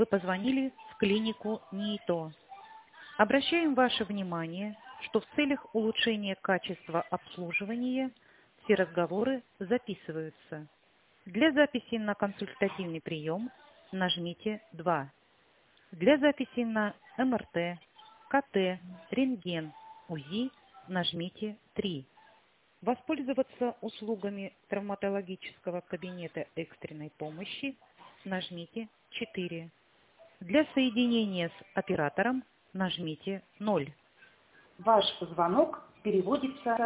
вы позвонили в клинику НИИТО. Обращаем ваше внимание, что в целях улучшения качества обслуживания все разговоры записываются. Для записи на консультативный прием нажмите 2. Для записи на МРТ, КТ, рентген, УЗИ нажмите 3. Воспользоваться услугами травматологического кабинета экстренной помощи нажмите 4. Для соединения с оператором нажмите 0. Ваш звонок переводится